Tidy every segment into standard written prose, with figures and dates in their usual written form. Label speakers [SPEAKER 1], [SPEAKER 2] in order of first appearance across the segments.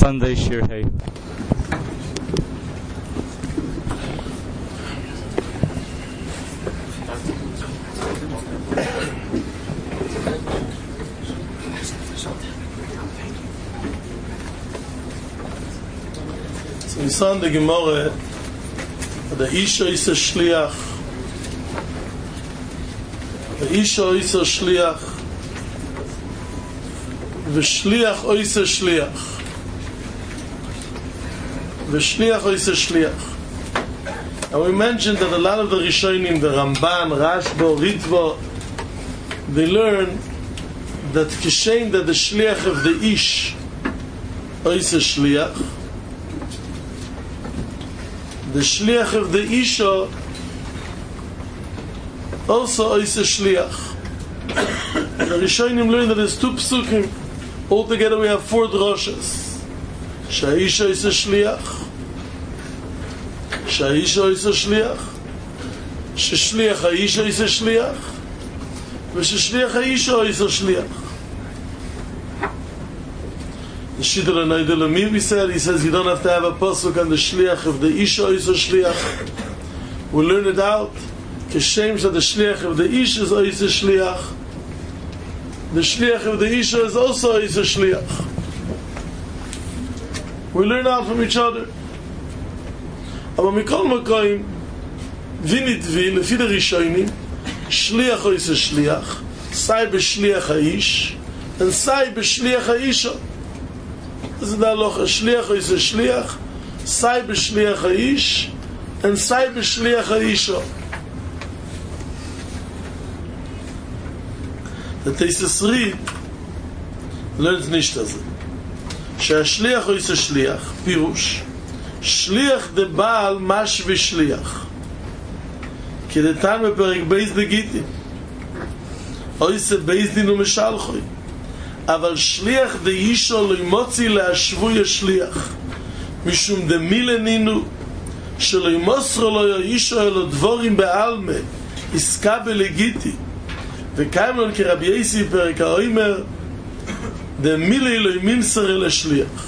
[SPEAKER 1] Sunday Shir Hey.
[SPEAKER 2] So we saw in the Gemara that the Isha is a shliach. The Isha is a shliach. The shliach is a shliach. The shliach is a shliach. And we mentioned that a lot of the Rishonim, the Ramban, Rashba, Ritva, they learn that kishem that the shliach of the ish is a shliach. The shliach of the isha also is a shliach. The Rishonim learn that there's two psukim. Altogether we have 4 droshes. Sha'isha is a shliach. Sha'isha is a shliach. Sh'shliach ha'isha is a shliach. V'sh'shliach ha'isha is a shliach. The Shiddur HaNoda L'Mivi said, he says you don't have to have a pasuk on the shliach of the isha is a shliach. We'll learn it out. Kishem that the shliach of the isha is a shliach. The shliach of the isha is also is a shliach. We learn out from each other. Aber mikol makoim vinitvi lefi the Rishonim shliach is a shliach, sai b'shliach ha'ish, and sai b'shliach ha'isha. This is the halacha. Shliach is a shliach, sai b'shliach ha'ish, and sai b'shliach ha'isha. The Teisus Rid learns nicht das. שהשליח הוא איזה שליח, פירוש שליח דבעל משווה שליח כדתן בפרק בייס דגיטי או איזה בייס דין ומשלחוי אבל שליח דאישו לא ימוציא להשבוי השליח משום דמילנינו שלא ימוסרו לו אישו אלו דבורים בעלמה עסקה בלגיטי וקיימון כרבי יסי פרק האוימר דמילי לא ימסר אל השליח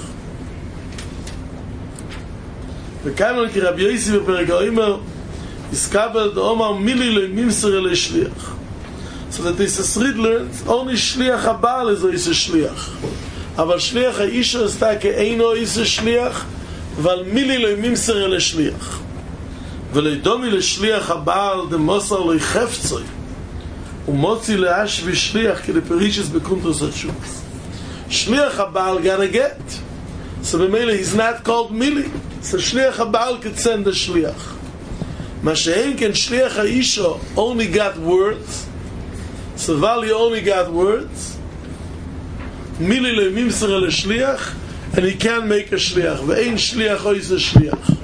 [SPEAKER 2] וקיימון כרבי יסי בפרק האוימר עסקה בלדאומר מילי לא ימסר אל השליח. So that this is read learns only shliach habal is a shliach אבל shliach האישה עשתה כאינו is a shliach אבל מילי לא ימסר אל השליח ולא דומי לשליח הבעל דמוסר לא יחפצוי ומוציא להשבי שליח כדפרישס בקונטרס התשובס. Shliach HaBaal got a get. So b'meila he's not called Mili. So Shliach HaBaal could send the Shliach. Mashein can Shliach HaIsha only got words. So Vali only got words. Mili le mimser el Shliach, and he can't make a Shliach. Ve'ein Shliach ois a Shliach.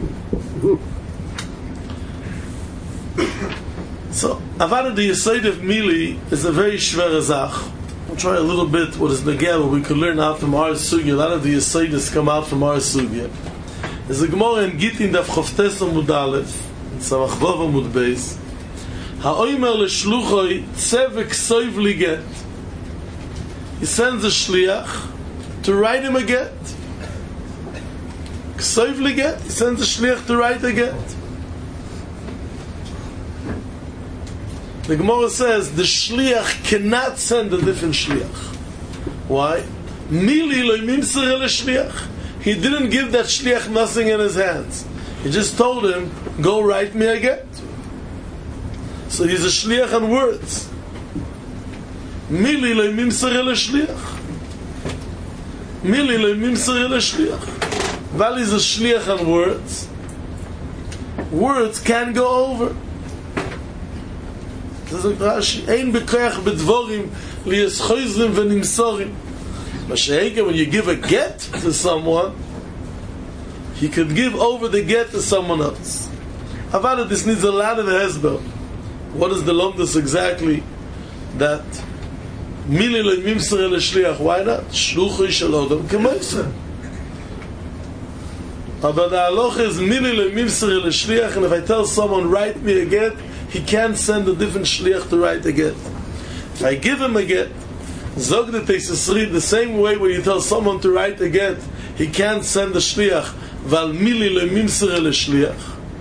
[SPEAKER 2] So Avada the Yesod of Mili is a very shver zach. We'll try a little bit what is Negel, we could learn out from our Sugya. A lot of the Yesodis come out from our Sugya. There's a Gemara in Gittin Daf Chavtes Amud Aleph, in Samach Vav Amud Beis. Ha'oimer l'shluchoi tzevek soiv li get. He sends a shliach to write him a get. Soiv li get, he sends a shliach to write a get. The Gemara says the shliach cannot send a different shliach. Why? Mili lo yimser el shliach. He didn't give that shliach nothing in his hands. He just told him, go write me a get. So he's a shliach on words. Mili lo yimser el shliach. Mili lo yimser el shliach. While he's a shliach on words, words can go over. Ein bekoach bedvorim liyeschozrim v'nimsorim. Mashiach, when you give a get to someone, he could give over the get to someone else. However, this needs a lot of hesber. What is the lomdus exactly? That mili lo yimser el shliach. Why not? Shluchoi shel odom k'moiseh. But the halacha is mili lo yimser el shliach, and if I tell someone write me a get, he can't send a different shliach to write a get. If I give him a get, zog the Teisus Rid, the same way when you tell someone to write a get, he can't send the shliach, val mili le mimsere le shliach.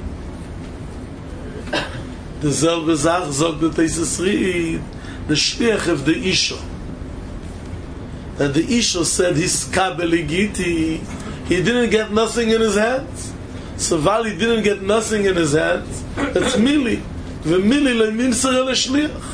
[SPEAKER 2] Dezelfde Sache sagt der Teises Ried, the shliach of the Isha. That the Isha said his kabeligiti, he didn't get nothing in his hands. So while he didn't get nothing in his hands, it's mili. V'mili le mimsere le shliach.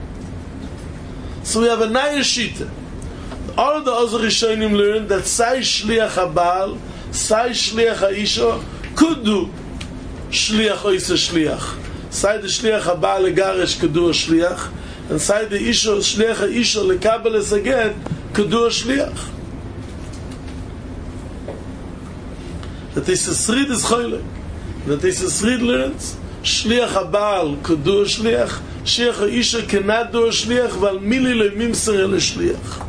[SPEAKER 2] So we have a naya shita. All of the other Rishonim learned that Sai Shliach HaBaal, Sai Shliach HaIsha could do Shliach Oisa Shliach. Sai the Shliach HaBaal Legaresh could do a Shliach, and Sai the Isha Shliach HaIsha Lekabel Es Aged could do a Shliach. That is a Srid is Choylek. That is a Srid learns Shliach HaBaal could do a Shliach, Shliach HaIsha cannot do a Shliach, Val Mili Le Mimser Le Shliach.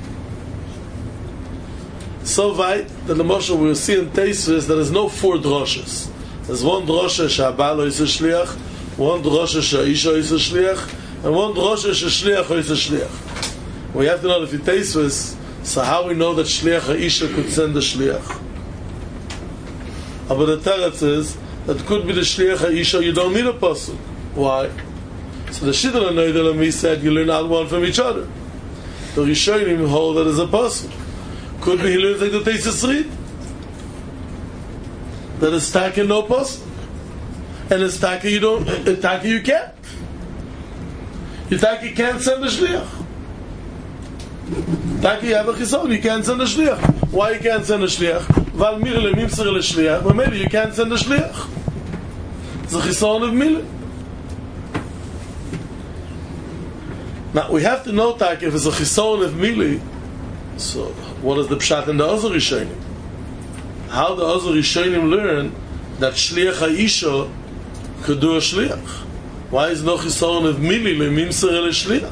[SPEAKER 2] So weit that the Moshe we will see in Teisves there is no four droshes. There's one drosha she'abal is a shliach, one drosha she'isha is a shliach, and one drosha she'shliach is a shliach. We have to know if it Teisves, so how we know that shliach ha'isha could send the shliach. But the teretz is that could be the shliach ha'isha. You don't need a pasuk. Why? So the Shidduch Noidel said you learn out one from each other. The Rishonim hold that as a pasuk. Could be he learns like the Teises Ried. That is taka no pasuk, and it's taka you don't. Taka you can't. You taka can't send the shliach. Taka you have a chison, you can't send the shliach. Why you can't send the shliach? Val mili le mimser le shliach. But maybe you can't send the shliach. It's a chison of mili. Now we have to know taka if it's a chison of mili. So what is the pshat in the other Rishonim? How the other Rishonim learn that Shliach HaIsha could do a Shliach? Why is no chisaron of mili lemimser el Shliach?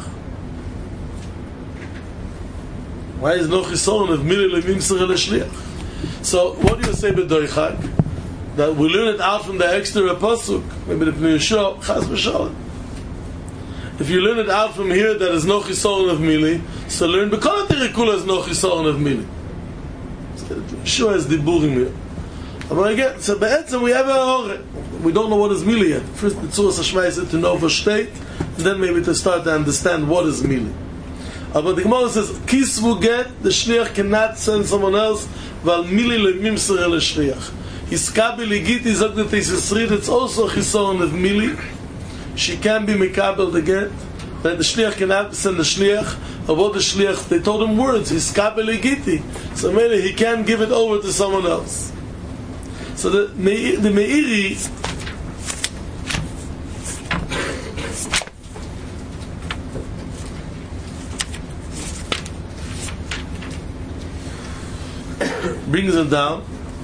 [SPEAKER 2] Why is no chisaron of mili lemimser el Shliach? So what do you say b'doichak? That we learn it out from the extra pasuk, maybe the Pnei Yehoshua, chas v'shalom. If you learn it out from here that is no chisaron of mili, so learn b'kol ha'terikula is no chisaron of mili. Sure is the burim here. But again, so be'etzem we have a we don't know what is mili yet. First the Tzuras HaShmais is to know for state, and then maybe to start to understand what is mili. But the Gemara says, Kisvu get, the shliach cannot send someone else, val mili lemimser el shliach. His kabel igiti zog the Teises Ried, it's also chisaron of mili. She can be mekabel the get, that the shliach cannot send the shliach. About the shliach, they told him words. His kabel igiti, so maybe he can't give it over to someone else. So the Meiri brings it down.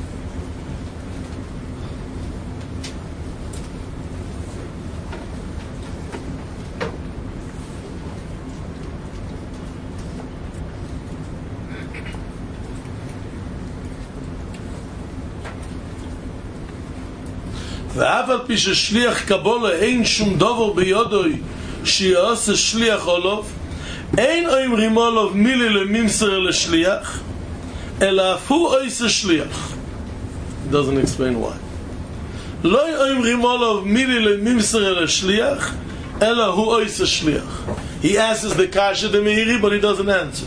[SPEAKER 2] ואף על פי ששליח קבולה אין שום דבר ביודוי שיעשה שליח עולוב, אין אומרים עולוב מילי לממסר לשליח, אלא אף הוא עושה שליח. It doesn't explain why. לא אומרים עולוב מילי לממסר לשליח, אלא הוא עושה שליח. He asks the kasha the Meiri, but he doesn't answer.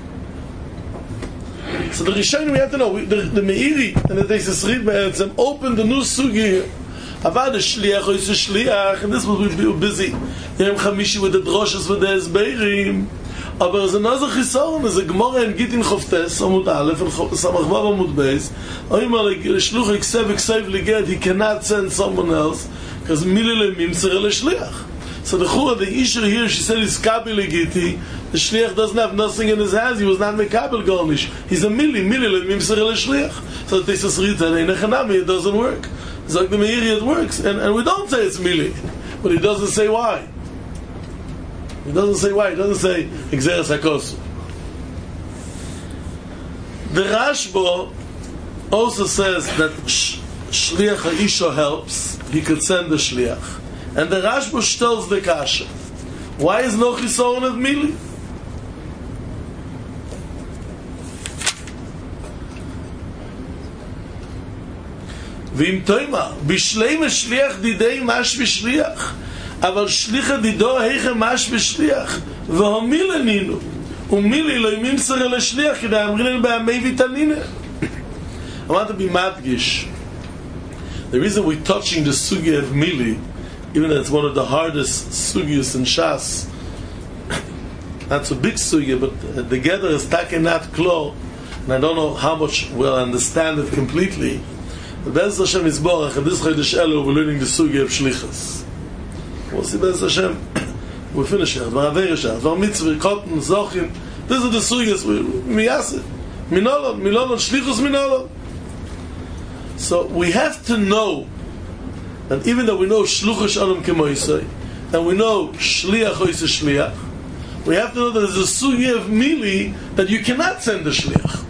[SPEAKER 2] So the Rishonim we have to know, the Meiri and the Teises Ried be'etzem opened the new sugi here. Avad the shliach is a shliach, and this will be busy. Yom Chamishi with the droshes with the esbeirim. Aber there's another chisaron, there's a Gemara in Gittin Choftes, Amud Aleph, and Samach Vav Amud Beis. Oimar l'shluch iksev l'ged, he cannot send someone else, because mili lemimser el shliach. So the chura, the Isha here, she said he's kabel legiti. The shliach doesn't have nothing in his hands. He was not mekabel garnish. He's a mili lemimser el shliach. So the Teises Ried said, it doesn't work. It's like the Meiri, it works, and we don't say it's mili, but he doesn't say why. He doesn't say why. He doesn't say Exeres HaKosu. The Rashba also says that Shliach HaIsha helps. He could send the Shliach. And the Rashba tells the Kasha. Why is no chisaron of mili? ואם תוימה, בשלם השליח דידי מש בשליח, אבל שליחה דידו היכם מש בשליח, והומילה נינו, ומילי לא ימסר אל השליח, כדי אמרינן בעמי ויתנינה. I want to be madgish. The reason we're touching the sugi of Mili, even though it's one of the hardest sugis in Shas, not so big sugi, but together is takenat klo, and I don't know how much we'll understand it completely. But Be'ez Hashem Yisborach, and this Chodesh Elul, we're learning the sugi of Shlichus. We'll see Be'ez Hashem, we'll finish it. Dvar Avei Yishar, Dvar Mitzvah, Kotten, Zochim, these are the sugis, Miyaseh, Minolon, Minolon, Shlichus Minolon. So we have to know that even though we know Shluchah Shalom Kemoisei, and we know Shliach Oisei Shliach, we have to know that there's a sugi of Mili that you cannot send a Shliach.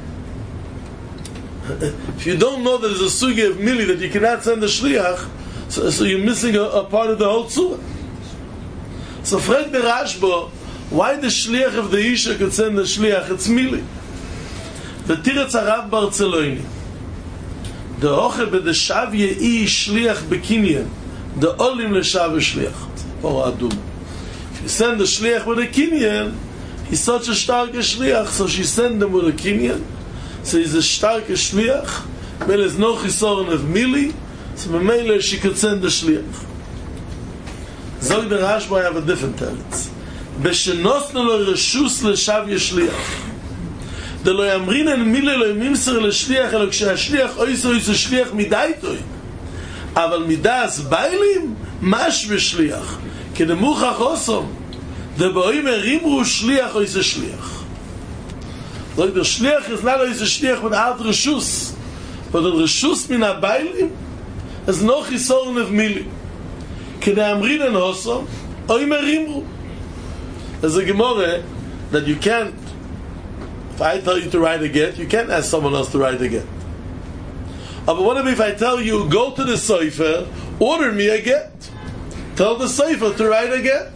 [SPEAKER 2] If you don't know that there's a sugi of Mili that you cannot send a Shliach, so you're missing a part of the whole tzura. So Frag the Rashba, why the Shliach of the Isha could send the Shliach? It's Mili. The Tiratz Harav Barceloni, the Oche be the Shav Ye'i Shliach Bekinyan, the Olim le Shav Shliach. Or Adum. If you send the Shliach with a Kinyan, he's such a stark Shliach, so she send him with a Kinyan. So he's a stark Shliach. Mele is no Chisoron of Mili, so Mele she could send the Shliach. Zog the Rashba, I have a different teretz. Beshenosnu lo Reshus le Shav Shliach. דלו יאמרינן מילה לא ימסר לשליח, אלא כשהשליח אויסו שליח מדייתוי, אבל מדעס ביילים מש בשליח, כדמוכח אוסום, דבואים הרימו שליח אויסו שליח. Like the shliach is not always a shliach without reshus, but the reshus min ha-bailim is no chisoron of mili. K'nei amrinen hosom, oim erimru. There's a Gemara that you can't, if I tell you to write a get, you can't ask someone else to write a get. But what if I tell you, go to the Sefer, order me a get? Tell the Sefer to write a get.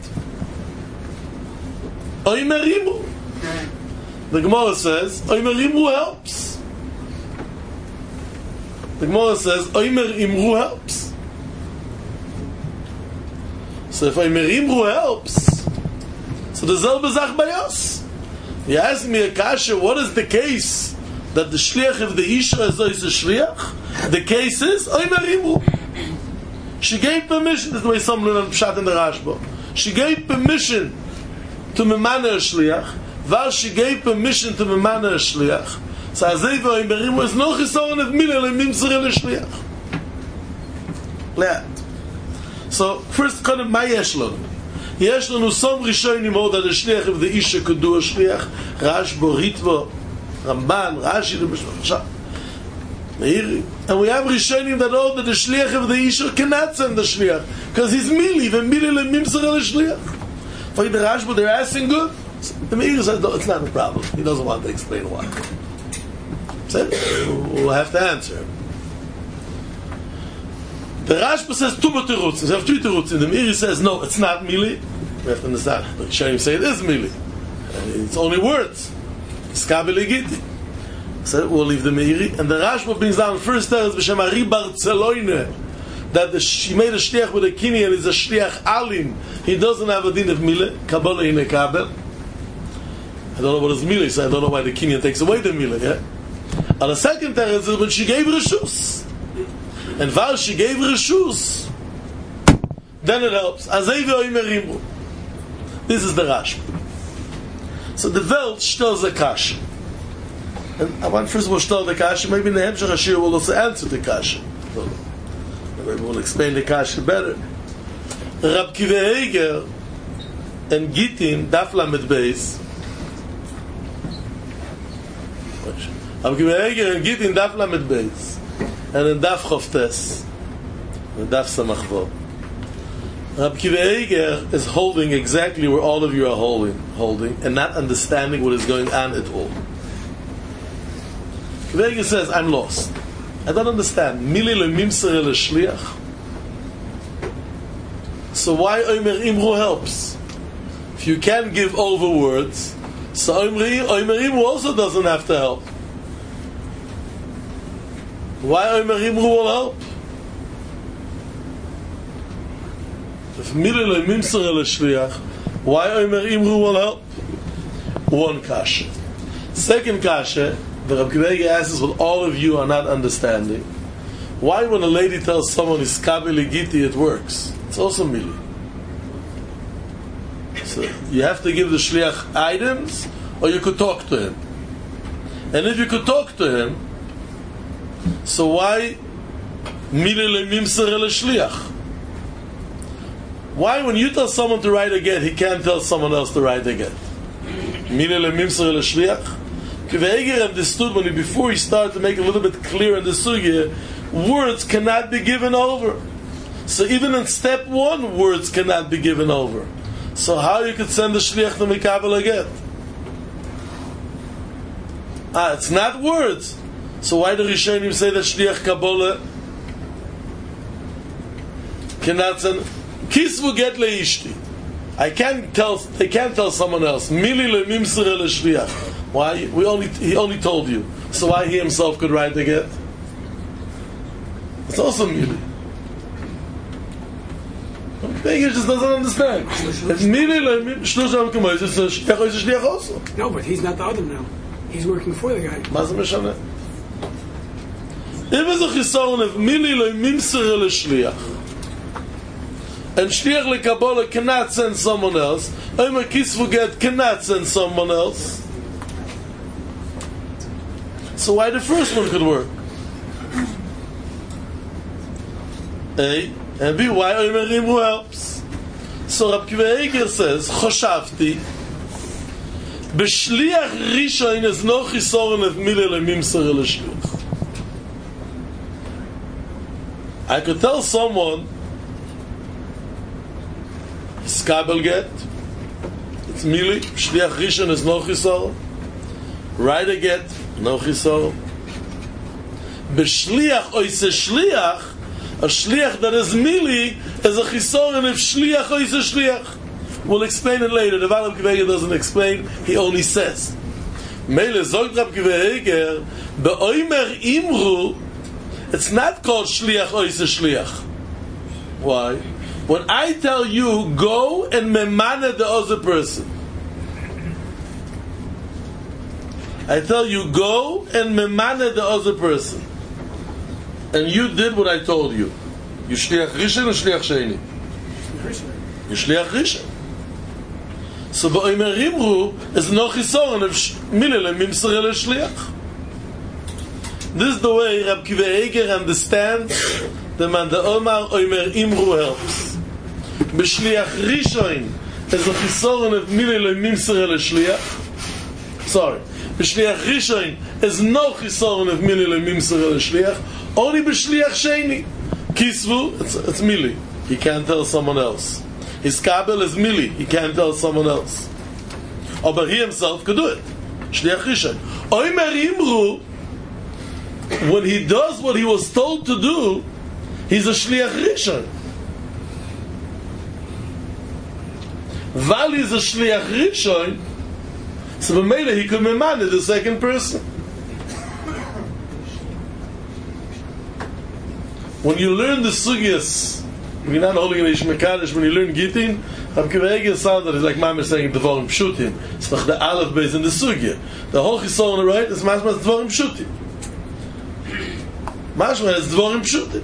[SPEAKER 2] Oim erimru. The Gemara says, Oimer Imru helps. The Gemara says, Oimer Imru helps. So if Oimer Imru helps, so the Zelbe Zach Bayos. You ask me a kasha, what is the case that the Shliach of the Isha is a Shliach? The case is, Oimer Imru. She gave permission, this is the way some learn Pshat in the Rashba. She gave permission to Memana a Shliach, while she gave permission to Memana a Shliach. So Azei v'Oimer is no chisoron of Mila le'mimser el Shliach. Le'at. So first, kind of, my yesh lanu. Yesh lanu some rishonim hold that the Shliach of the Isha could do a Shliach. Rashbo, Ritva, Ramban, Rashi, Meiri. And we have rishonim that hold that the Shliach of the Isha cannot send the Shliach because he's Mili, v'Mili le'mimser el Shliach. For the Rashbo, they're asking good. The Meir says, no, it's not a problem. He doesn't want to explain why. So we'll have to answer. The Rashba says two terutzim. We have three terutzim. The Meir says, no, it's not Mili. We have to understand. The Rishonim say it is Mili. It's only words. It's Kabbalah Giti. So we'll leave the Meiri. And the Rashba brings down first there is B'Shem Ari Barceloine, that she made a shliach with a kinyan is a shliach alim. He doesn't have a din of Mili. Kabbalah in a Kabel. I don't know what is Mili, so I don't know why the Kinyan takes away the Mili, yeah? And the second teretz is when she gave Reshus. And while she gave Reshus, then it helps. Azei v'Oimer Imru. This is the Rashba. So the Welt stellt the Kasha. And I want first of all stellt the Kasha, maybe in the Hemshech HaShir will also answer the Kasha. Maybe we'll explain the Kasha better. Rab Kiva Eiger and Gittin, Daf Lamed Beis, Rab Kiva Eiger and Gittin Daf Lamed Beis, and in Daf Choftes, and Daf Samach Vav. Rab Kiva Eiger is holding exactly where all of you are holding, and not understanding what is going on at all. Kiva Eiger says, I'm lost. I don't understand. Mili le'mimser el shliach. So why Oimer Imru helps? If you can't give over words, so Oimer Imru also doesn't have to help. Why Oimer Imru will help? If Mili lo mimser el shliach, why Omer Imru will help? One kasha. Second kasha, the Rab Akiva Eiger asks what all of you are not understanding. Why when a lady tells someone is kabeli giti it works? It's also Mili. So you have to give the shliach items, or you could talk to him. And if you could talk to him, so why Mili lo mimser el shliach? Why, when you tell someone to write a get, he can't tell someone else to write a get? Mili lo mimser el shliach. Akiva Eiger understood before he started to make a little bit clear in the sugya, words cannot be given over. So even in step 1, words cannot be given over. So how you could send the shliach to mikabel a get? It's not words. So why do Rishonim say that shliach kabbalah cannot send? Kisvu get leishti. They can't tell someone else. Mili lo mimser el shliach. Why? He only told you. So why he himself could write the get? It's also Mili. He just doesn't understand. If Mili lo shlusham k'mois, it's a shliach also.
[SPEAKER 1] No, but he's not the other now. He's working for the guy.
[SPEAKER 2] Ma ze meshana? If it's a chisaron of Mili lo mimser el shliach, and shliach lekabbalah cannot send someone else, Omer kisvu get cannot send someone else, so why the first one could work? A and B, why Omer Imru helps? So Rab Akiva Eiger says, Choshavti, b'shliach rishon is no chisoron of Mili lo mimser el shliach. I could tell someone, Skabel get, it's Mili, Shliach Rishon is no chisor, write a get, no chisor. B'shliach oise shliach, a shliach that is Mili is a chisor, and if shliach oise shliach, we'll explain it later. The Rab Akiva Eiger doesn't explain, he only says. Meile zogt Rab Akiva Eiger, be'oimer imru, it's not called shliach oise shliach. Why? When I tell you, go and memana the other person. I tell you, go and memana the other person. And you did what I told you. You shliach rishon or shliach sheni? You shliach rishon. So ba'omer imru is no chisoron of Mili lo mimser el shliach. This is the way Rab Akiva Eiger understands the man the Omar Omer Imru helps. B'shliach Rishon is a chisoron of Mili lo mimser el shliach. Sorry. B'shliach Rishon is no chisoron of Mili lo mimser el shliach. Only b'shliach Sheni. Kisvu, it's Mili. He can't tell someone else. His kabel is Mili. He can't tell someone else. Oh, but he himself could do it. Shliach Rishon. Omer Imru, when he does what he was told to do, he's a shliach rishon. While he's a shliach rishon, so b'meila he could memana the second person. When you learn the sugyas, we're not holding an ishmekadish, when you learn Gittin, Rab Akiva Eiger sounds that it's like Mama saying Devarim Pshutim. It's like the Aleph base in the sugya. The whole chisor on the right is mashmas Devarim Pshutim. Mashma is Dvorim Pshutim.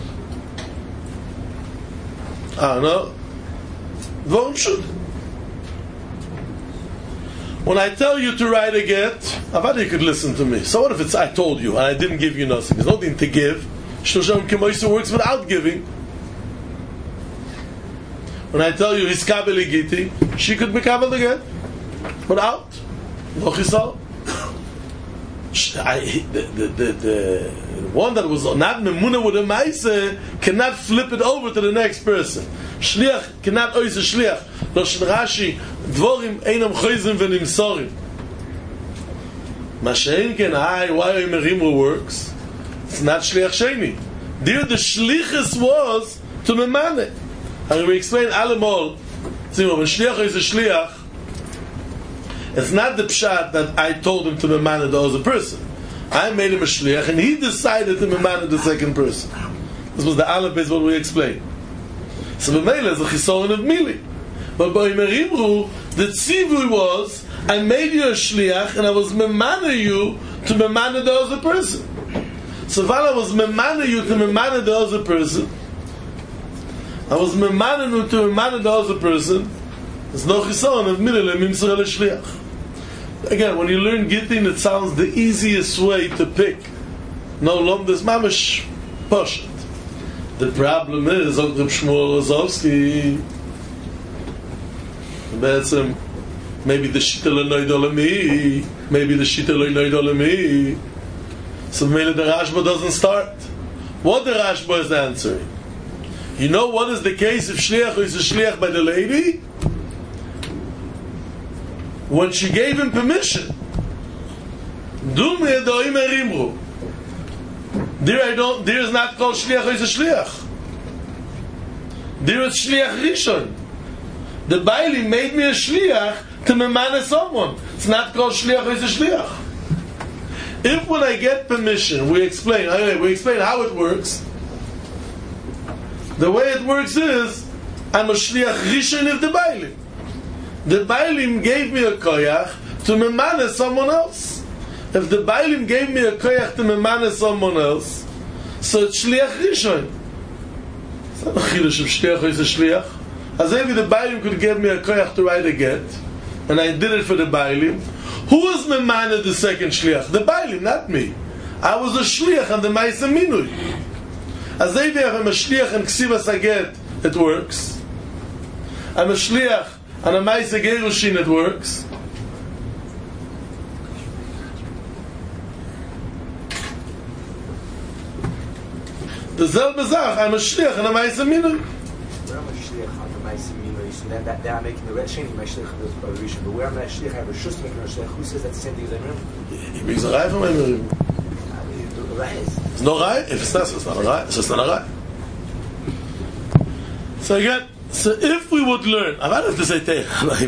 [SPEAKER 2] No. Dvorim Pshutim. When I tell you to write a get, Avadi, you could listen to me. So what if it's I told you and I didn't give you nothing? There's nothing to give. Shlosham Kemoisu works without giving. When I tell you his kabeli giti, she could be kabel the get. Without. No chisal. The one that was not memuna with a maise cannot flip it over to the next person. Shliach cannot oise shliach. Loshen Rashi, dvorim einam choizim v'nimsorim. Mashein ken why Omer Imru works? It's not shliach sheni. There the shlichus was to memane. And we explain alemol. See, when shliach is a shliach, it's not the pshat that I told him to memana the other person. I made him a shliach, and he decided to memana the second person. This was the aleph is what we explained. So b'meila is a chisoron of mili. But by Merimru, the tzivui was, I made you a shliach, and I was memana you to memana the other person. So while I was memana you to memana the other person, I was memana you to memana the other person, there's no chisoron of mili lemimsar shliach. Again, when you learn Gittin, it sounds the easiest way to pick. No lomdes mamash poshet. The problem is, Dr. Shmuel Rozovsky, maybe the shita lo noidolami, maybe the shita lo noidolami. So maybe the Rashba doesn't start. What the Rashba is answering? You know what is the case if shliach is a shliach by the lady? When she gave him permission, there is not called shliach is a shliach. There is shliach rishon. The Baili made me a shliach to memana someone. It's not called shliach is a shliach. If when I get permission, we explain how it works. The way it works is, I'm a shliach rishon of the Baili. The Bailim gave me a koyach to memana someone else. If the Bailim gave me a koyach to memana someone else, so it's shliach rishon. It's not a chidush of shliach is a shliach. As maybe the Bailim could give me a koyach to write a get, and I did it for the Bailim. Who was memana the second shliach? The Bailim, not me. I was a shliach on the Ma'aseh Minui. As maybe if I'm a shliach and ksivas aget, it works. I'm a shliach and a Ma'aseh Gerushin, it works. The selbe Zach, I'm a shliach and a Ma'aseh Minui.
[SPEAKER 3] Where am I shliach and a Ma'aseh Minui? So then they are making the red sheni, my shliach is by Rishon. But where am I shliach? I have a shus making a shliach. Who says that's the same thing as Amirim?
[SPEAKER 2] He brings a rai from Amirim. It's no rai. If it's not a rai. It's just not a rai. So again, so if we would learn, I don't have to say Teich,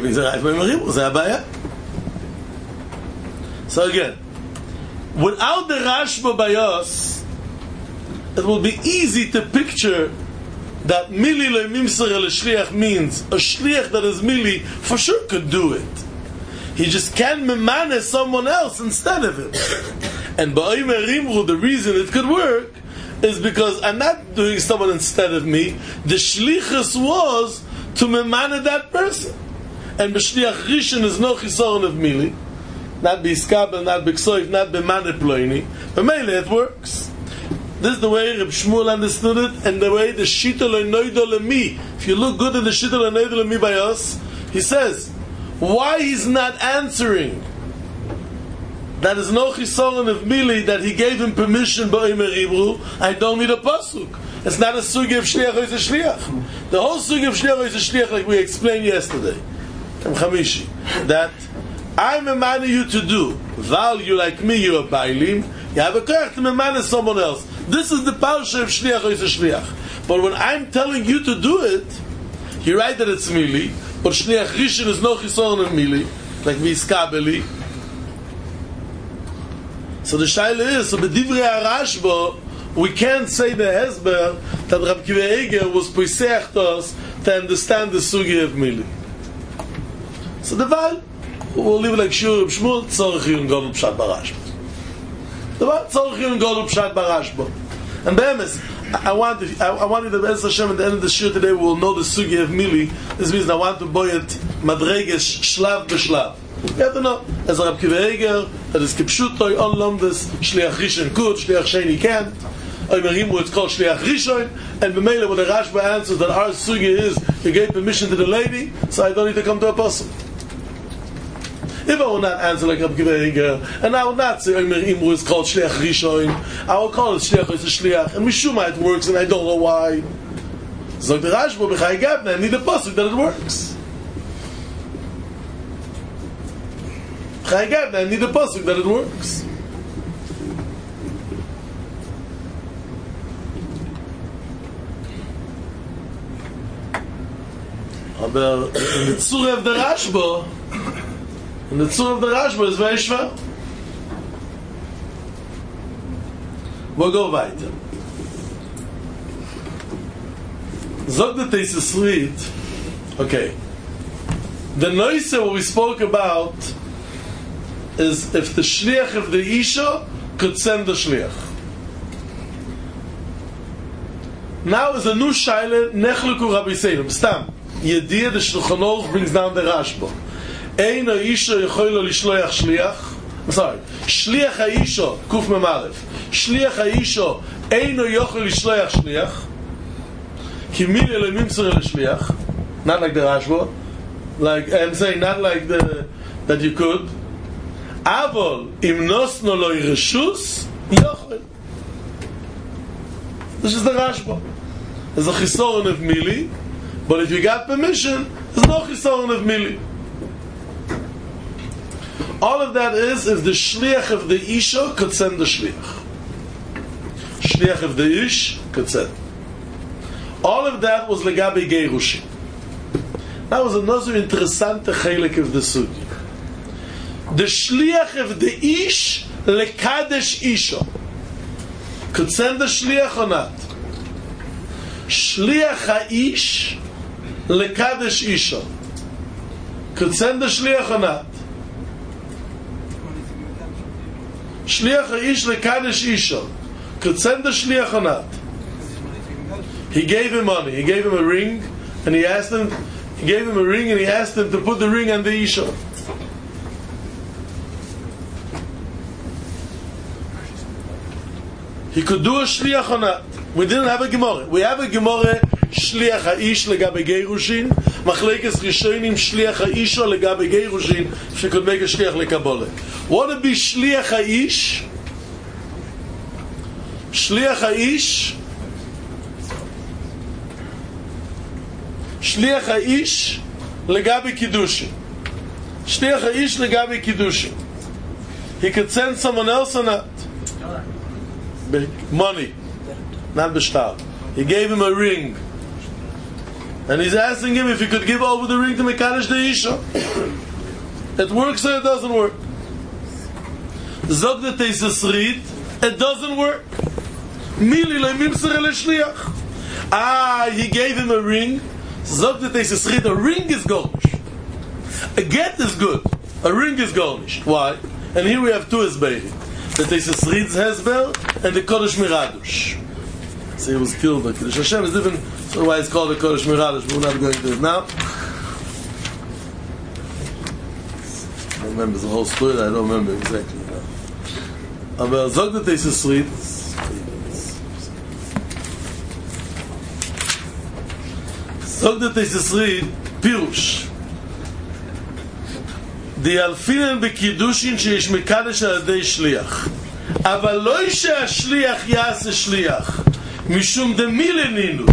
[SPEAKER 2] so again, without the Rashba Bayos, it will be easy to picture that Mili le Mimsar el Shliach means a Shliach that is Mili for sure could do it. He just can't memane someone else instead of him. And Ba'omer Rimru, the reason it could work is because I'm not doing someone instead of me. The shlichus was to memana that person, and b'shliach rishon is no chisoron of mili, not b'iskabel, not b'ksoif, not b'maniploini. But mainly it works. This is the way Reb Shmuel understood it, and the way the shita lo noido lemi. If you look good at the shita lo noido lemi by us, he says why he's not answering. That is no chisoron of mili that he gave him permission ba'omer Ibru. I don't need a pasuk. It's not a sugi of shliach or is a shliach. The whole sugi of shliach or is a shliach, like we explained yesterday, Chamishi, that I memana you to do. Val you like me, you're a bailim. You have a koyach to memana someone else. This is the parsha of shliach or is a shliach. But when I'm telling you to do it, you write that it's mili, but shliach rishon is no chisoron of mili, like v'iskabeli. So the shaila is, so b'divrei HaRashba, we can't say the hezber that Rab Kiva Eger was poiseach us to understand the sugi of mili. So the val, we'll leave it like Shur Reb Shmuel, tzorich yun gadol pshat barashba. The val, tzorich yun gadol pshat barashba. And be'emes, I want you to Be'ez Hashem at the end of the shir today we will know the sugi of mili. This means I want to boy it madreges shlav b'shlav. You have to know, as Rab Kiva Eger, that is kipshutoi on lomdes, shliach rishon could, shliach sheni can't. Oimerimu, it's called shliach rishon, and b'meila when the Rashba answers that our sugi is, you gave permission to the lady, so I don't need to come to a apostle. If I will not answer like Rab Kiva Eger, and I will not say Oimerimu is called shliach rishon, I will call it shliach is a shliach, and mishuma it works, and I don't know why. So the Rashba b'chai gabna, I need a pasuk that it works. I need a pasuk that it works. Aber in the Tzura of the Rashba, is very schwer. We'll go weiter. Zog the Teisus read, okay, the noise what we spoke about is if the shliach of the Isha could send the shliach. Now is a new shaila, nechluku Rabbi Selim, stam, Yediyah the Shulchan Aruch brings down the Rashba. Ein Isha yocholo lishloach shliach, I'm sorry, shliach ha'isha, kuf memalef, shliach ha'isha, ein yochol lishloach shliach, Kimil elimim sir l'shliach, not like the Rashba, like I'm saying, not like that you could. Avol im nosno lo yirshus yochel. This is the Rashba. There's a chisoron of mili, but if you got permission, there's no chisoron of mili. All of that is if the shliach of the isha could send the shliach. Shliach of the ish could send. All of that was legabe gerushin. That was another interessante chelik of the sugya. The shliach of the ish lekadesh isha could send the shliach or not. Shliach ha'ish lekadesh isha could send the shliach or not. Shliach ha'ish lekadesh isha could send the shliach or not. He gave him money. He gave him a ring, and he asked him. He gave him a ring, and he asked him to put the ring on the isha. He could do a shliach or not. We didn't have a gemara. We have a gemara shliach ha'ish legabe gerushin, machlekes rishonim shliach ha'isha legabe gerushin. She could make a shliach lekabole. What would be shliach ha'ish? Shliach ha'ish. Shliach ha'ish legabe kiddushin. Shliach ha'ish legabe kiddushin. He could send someone else or not. Money, not b'shtar. He gave him a ring, and he's asking him if he could give over the ring to Mekadesh the Isha. It works or it doesn't work? Zog the Teisus read, it doesn't work. Mili le'mimser le'shliach. He gave him a ring. Zog the Teisus read, a ring is golnish. A get is good. A ring is golnish. Why? And here we have two Hezberim. The Teisus reads Hezber and the Kodesh Miradush. So he was killed by Kiddush Hashem. Is different. So why it's called the Kodesh Miradush, but we're not going to it now. I remember the whole story. I don't remember exactly now. Aber Zog the Teisus reads. Zog the Teisus read Pirush. די אלפינן בקידושין שיש מקדש על ידי שליח אבל לא שהשליח יעשה שליח משום דמילנינו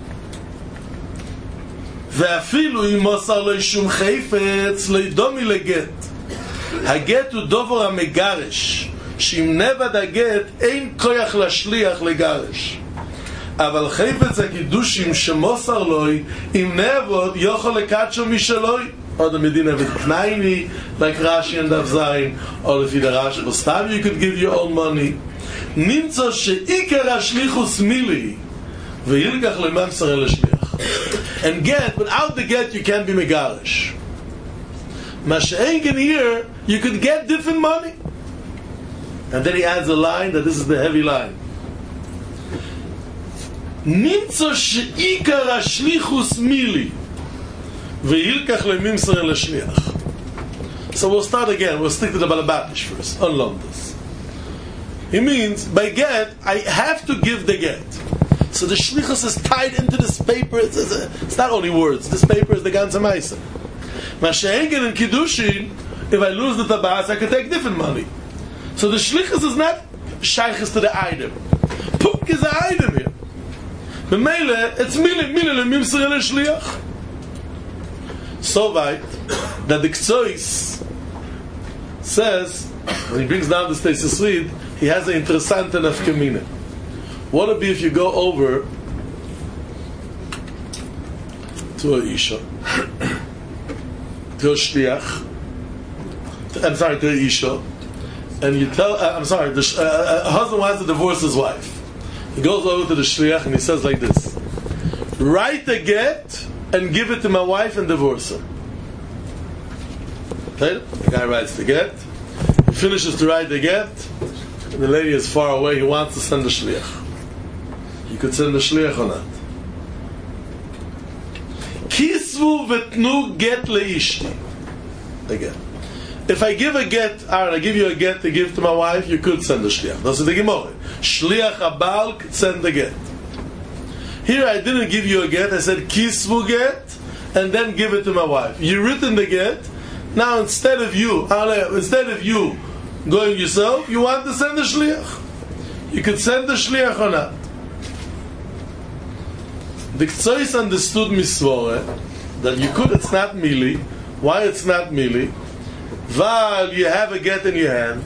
[SPEAKER 2] ואפילו אם מוסר לו שום חפץ לא ידומי לגט הגט הוא דובר המגרש שאם נבד הגט אין כוח לשליח לגרש אבל חפץ הקידושים שמוסר לו אם נבד יוכל לקדשו משלוי or the Medina with Knaini, like Rashi and Dav Zayin, or if you the Rashi was Stav, you could give your own money. Nimtzo she'ikar hashlichus mili, ve'yilgach le'mamsar el-shliach. And get, without the get, you can't be megarish. Masha'engen here, you could get different money. And then he adds a line, that this is the heavy line. Nimtzo she'ikar hashlichus mili, so we'll start again. We'll stick to the Balabatish first. Unlearn this. He means, by get, I have to give the get. So the shlichus is tied into this paper. It's not only words. This paper is the ganze Maisa. Masha'engen and Kiddushin, if I lose the tabas, I can take different money. So the shlichus is not shaykhis to the item. Puk is the item here. B'meile, it's mile lemimser el shliach. So weit that the Ktsois says, when he brings down the Teisus read, he has an interessante nafkamina. What would it be if you go over to a Isha, to a Shliach, to a Isha, and you tell, a husband wants to divorce his wife. He goes over to the Shliach and he says like this, write a get and give it to my wife and divorce her. Okay? The guy writes the get, he finishes to write the get, and the lady is far away, he wants to send a shliach. You could send a shliach or not. Kisvu v'tnu get leishti. Again. If I give a get, Aaron, I give you a get to give to my wife, you could send a shliach. That's the Gemara. Shliach abal could send the get. Here I didn't give you a get, I said kisvu get, and then give it to my wife. You written the get, now instead of you going yourself, you want to send the shliach. You could send the shliach or not. The Ktsois understood Misvore that you could, it's not mili. Why it's not mili? While you have a get in your hand,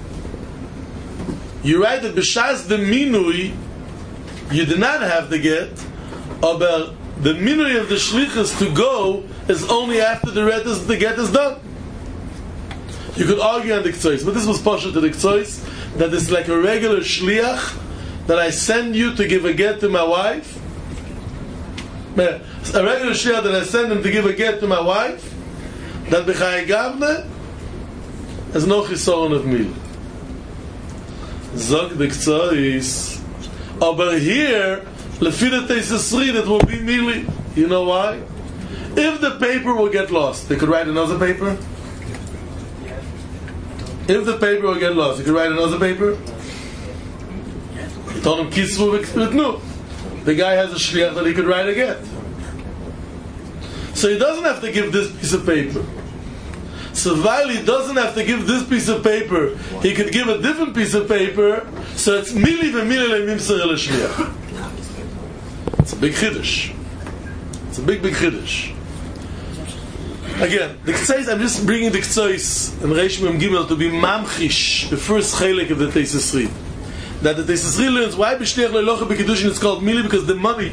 [SPEAKER 2] you write that b'shas the minui, you did not have the get, but the minui of the shlichus to go is only after the get is done. You could argue on the Ktsois, but this was partial to the Ktsois, that it's like a regular shliach that I send you to give a get to my wife. A regular shliach that I send him to give a get to my wife, that b'chai gavne is no chisoron of mil. Zog the Ktsois. But here, lefi the Teisesrid, it will be mili. You know why? If the paper will get lost, they could write another paper. If the paper will get lost, you could write another paper. He told him kisvu v'tnu. The guy has a shliach that he could write a get. So he doesn't have to give this piece of paper. So while he doesn't have to give this piece of paper, he could give a different piece of paper. So it's mili v'mili le'mimser l'shliach. It's a big chiddush. It's a big chiddush. Again, the Ktsois, I'm just bringing the Ktsois and Reish Mem Gimel to be mamchish, the first chelik of the Teisesrid. That the Teisesrid learns why b'shliach le'locha b'kiddushin it's called mili, because the money,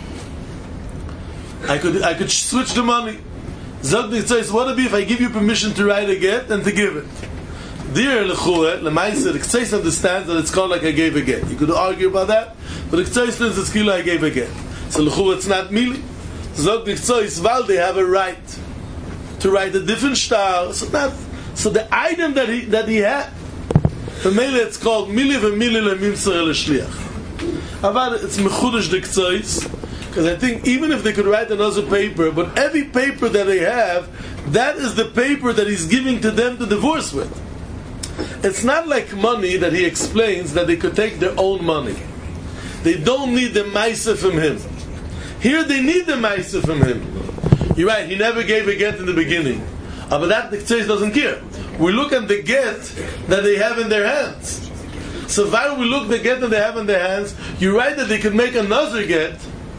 [SPEAKER 2] I could switch the money. Zog the Ktsois, what would it be if I give you permission to write a get and to give it? Dear L'chore, L'maisa, the Ktsois understands that it's called like I gave a get. You could argue about that, but the Ktsois learns it's kilo I gave a get. So L'chore, it's not mili. Zog the Ktsois, while they have a right to write a different style, so the item that he had, the mele it's called mili v'mili le'mimser l'shliach. About it's mechudesh the Ktsois, because I think even if they could write another paper, but every paper that they have, that is the paper that he's giving to them to divorce with. It's not like money that he explains that they could take their own money. They don't need the maisa from him. Here they need the maisa from him. You're right, he never gave a get in the beginning. But that the Ktsois doesn't care. We look at the get that they have in their hands. So while we look at the get that they have in their hands, you're right that they could make another get.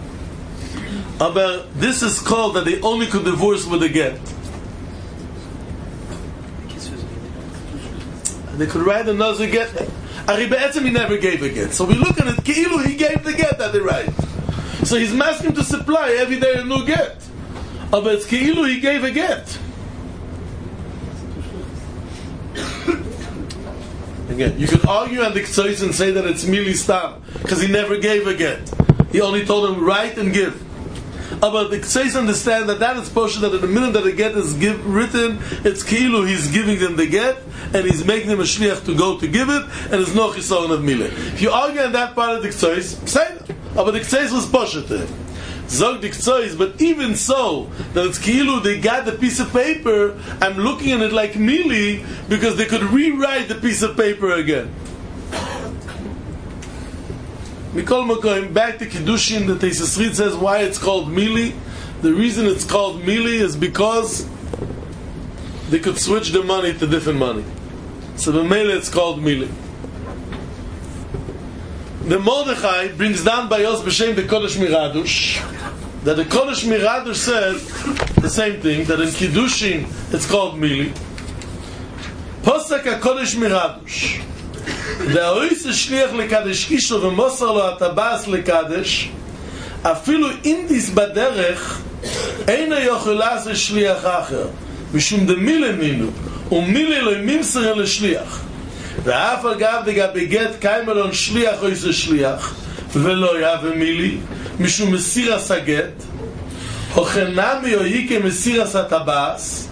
[SPEAKER 2] But this is called that they only could divorce with a get. They could write another get. Ari be'etzem he never gave a get. So we look at it, Ki'ilu he gave the get that they write. So he's asking to supply every day a new get. But it's Ki'ilu he gave a get. Again, you could argue on the Ktsois and say that it's mili stam, because he never gave a get. He only told him write and give. But the Ktsois understand that is posher, that in the minute that the get is written, it's Ki'ilu he's giving them the get, and he's making them a shliach to go to give it, and there's no chisaron of mili. If you argue on that part of the Ktsois, say that. But the Ktsois was posher to him. Zog the Ktsois, but even so, that it's Ki'ilu, they got the piece of paper, I'm looking at it like mili, because they could rewrite the piece of paper again. Mikol Mokoim, back to Kiddushin, the Teisesrid says why it's called mili. The reason it's called mili is because they could switch the money to different money. So the mele it's called mili. The Mordechai brings down by us b'shem the Kodesh Miradush, that the Kodesh Miradush says the same thing, that in Kiddushin it's called mili. Posek HaKodesh Miradush, והאויס השליח לקדש אישו ומוסר לו הטבס לקדש, אפילו אינדיס בדרך אין היוכל לעשות שליח אחר, משום דמילה מינו, ומילה לא ממסר לשליח. ואף אגב דגבי גט קיימלון שליח אויס השליח, ולא יהווה מילי, משום מסירס הגט, הוכנמי או יקה מסירס הטבעס,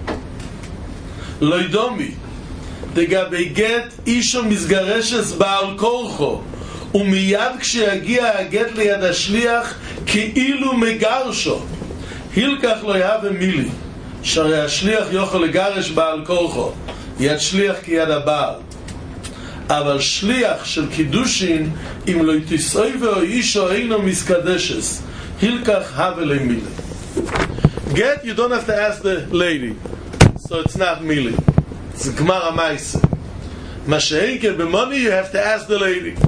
[SPEAKER 2] לא ידומי, דגבי גט אישו מסגרשס בעל כורחו, ומיד כשיגיע הגט ליד השליח, כאילו מגרשו, הילקח לא יהווה מילי, שהרי השליח יוכל לגרש בעל כורחו, יד שליח כיד הבעל. אבל שליח של קידושין, אם לא תסעי ואו אישו אינו מסקדשס, הילקח הווה למילי. Get, you don't have to ask the lady, so it's not מילי. זה גמר המייסה. מה שאין כן במוני, you have to ask the lady.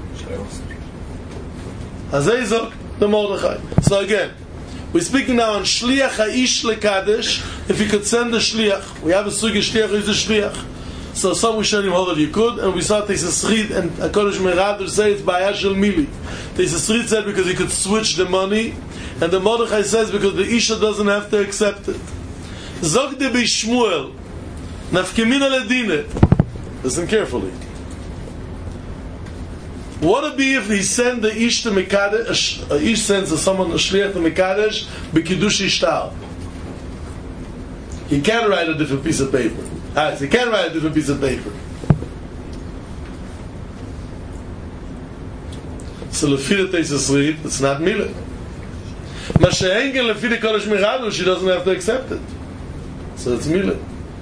[SPEAKER 2] אז זה יזוק, the Mordechai. So again, we're speaking now on shliach ha'ish lekadesh. If you could send a shliach, we have a sugi shliach who's a shliach. So some we showed him hold that you could, and we saw Teisesrid and HaKadosh Merad say it's by Ashel Mili. Teisesrid said because he could switch the money, and the Mordechai says because the Isha doesn't have to accept it. Zog de Bishmuel, nafkemina ledine. Listen carefully. What would be if he sent the Ish to Mekadesh, Ish sends someone a shliach to Mekadesh, b'kiddush ishtar. He can't write a different piece of paper. So he can't write a different piece of paper. So lefida Teisesrid, it's not Mila. Mashe'engen lefida Kodesh Miradu, she doesn't have to accept it. So it's Mila.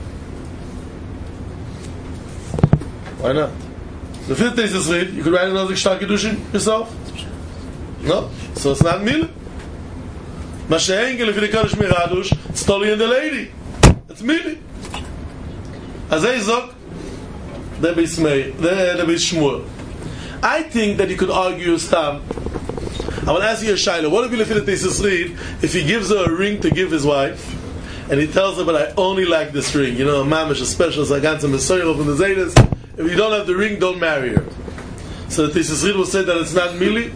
[SPEAKER 2] Why not? Lefida Teisesrid, you could write another Shtar Kiddushin yourself? No? So it's not Mila. Mashe'engen lefida Kodesh Miradu, it's totally in the lady. It's Mila. As I zok, there be Shmuel. I think that you could argue Stam. I will ask you a shayla. What if you left it Teisesrid if he gives her a ring to give his wife, and he tells her, "But I only like this ring. You know, a mamish, a special Zaganza Mesoyel from the Zaydas. If you don't have the ring, don't marry her." So the Teisesrid will say that it's not Mili.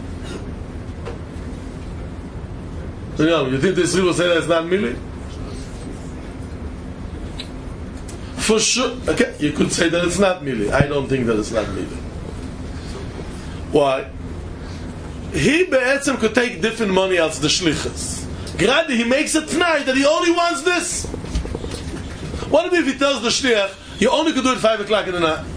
[SPEAKER 2] You think Teisesrid will say that it's not Mili? For sure, okay, you could say that it's not Mili. I don't think that it's not Mili. Why? He be'etzem could take different money out of the shlichus. Gradi, he makes a tnai that he only wants this. What if he tells the shliach, you only could do it 5 o'clock in the night?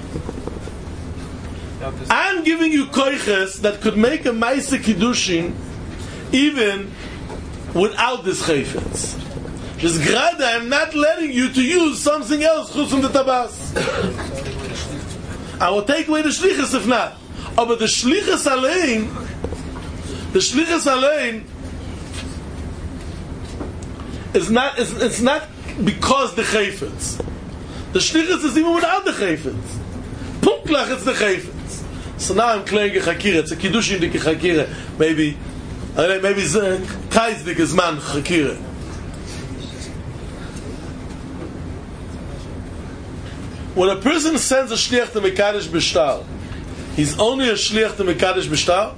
[SPEAKER 2] I'm giving you koiches that could make a ma'aseh kiddushin even without this chayfetz. Just grada, I'm not letting you to use something else chutz from the tabas. I will take away the shlichus if not. Oh, but the shlichus alein is not. It's not because the chayfetz. The shlichus is even without the chayfetz. Punklach, it's the chayfetz. So now I'm playing a chakira. It's a kiddushin dik chakira. Maybe kaiz dik is man chakira. When a person sends a shliach to Mekadesh B'shtar, he's only a shliach to Mekadesh B'shtar?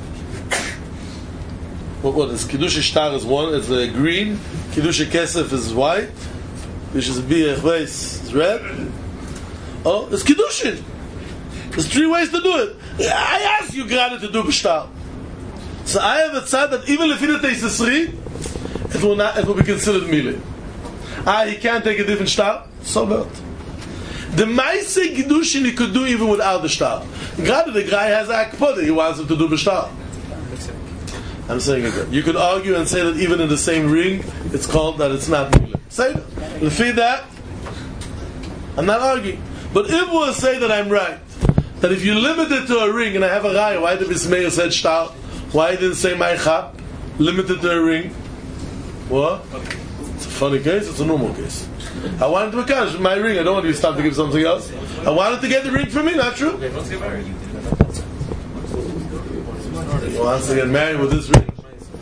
[SPEAKER 2] What is? Kiddush Shtar is one, it's green, Kiddush Kesef is white, Kiddush B'yech is red. Oh, it's Kiddushin. There's 3 ways to do it. I asked you, Grada, to do B'shtar. So I have a tzad that even if it is Teisesrid, it will be considered Mili. He can't take a different shtar? So bad. The Maaseh Kiddushin he could do even without the shtar. Grada, the guy has a akpodah, he wants him to do b'shtar. I'm saying again. You could argue and say that even in the same ring, it's called that it's not Mila. Say that. Lefi that, I'm not arguing. But if we'll say that I'm right, that if you limit it to a ring, and I have a raya, why did Bismail said shtar? Why didn't say my chap? Limited to a ring? What? It's a funny case, it's a normal case. I wanted to catch my ring. I don't want you to stop to give something else. I wanted to get the ring for me, not true? He wants to get married with this ring.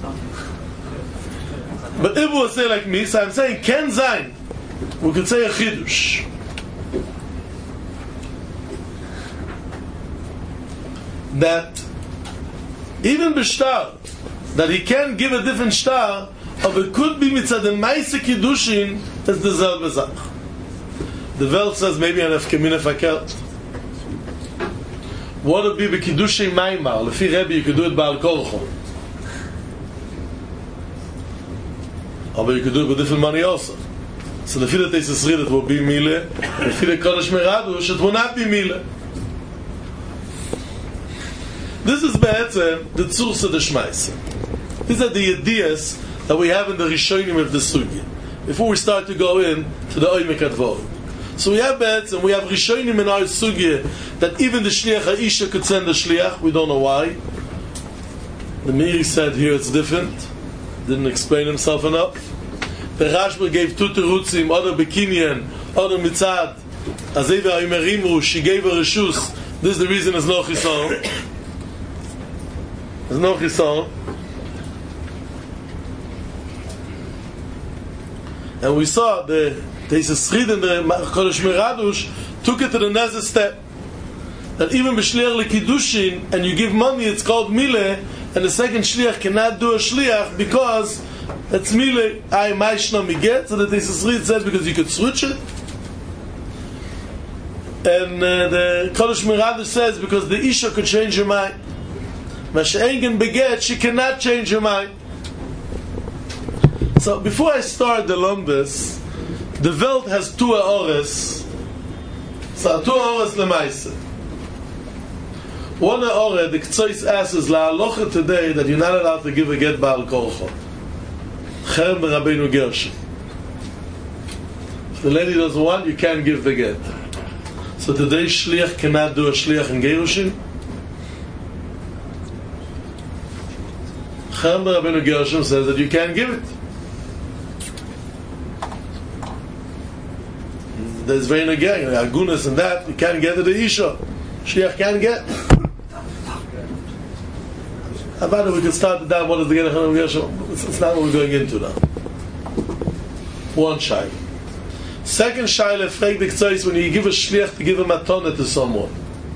[SPEAKER 2] But if we'll say like me, so I'm saying Ken Zain, we could say a chidush. That even b'shtar, that he can give a different shtar, of it could be mitzad the Maaseh Kiddushin as the selbe Zach. The Welt says maybe an Efkemina Fakelt. What would be the Kiddushin Maimar? Lefi Rebbe you could do it Baal Korcho. but you could do it with different money also. So the Fide Tesis Rid, it will be Mile. The Fide Kodesh Meradush, it will not be Mile. This is the Tzursa de Shmaisa. These are the ideas that we have in the Rishonim of the Sugya. Before we start to go in to the Oimek Advor. So we have Rishonim in our Sugya that even the Shliach Ha'isha could send a Shliach. We don't know why. The Meiri said here it's different. Didn't explain himself enough. The Rashba gave two terutzim, other Bekinyan, other Mitzad. Azeva Imerimru, she gave a Rishus. This is the reason there's no Chison. There's no Chison. And we saw the Tesis Rid and the Kodesh Meradush took it to the next step. That even b'shliach l'kiddushin, and you give money, it's called Mile, and the second shliach cannot do a shliach because it's Mile, I maishna miget, so the Tesis Rid said because you could switch it. And the Kodesh Meradush says because the Isha could change her mind. Masha'engen beget, she cannot change her mind. So before I start the Lumbus, the Welt has two Aores. So two Aores lemaise. One Aore, the Ktsois asks la halacha today that you're not allowed to give a get Baal Korcho. Cherem Rabbeinu Gershon. If the lady doesn't want, you can't give the get. So today Shliach cannot do a Shliach in Gerushin. Cherem Rabbeinu Gershon says that you can't give it. There's very again, Agunas and that, you can't get to the Isha. Shliach can't get. About it, we can start down what is the Gerach and Gershon. It's not what we're going into now. One shaila. Second shaila, frag the Ktsois, when you give a Shliach to give a matona to someone.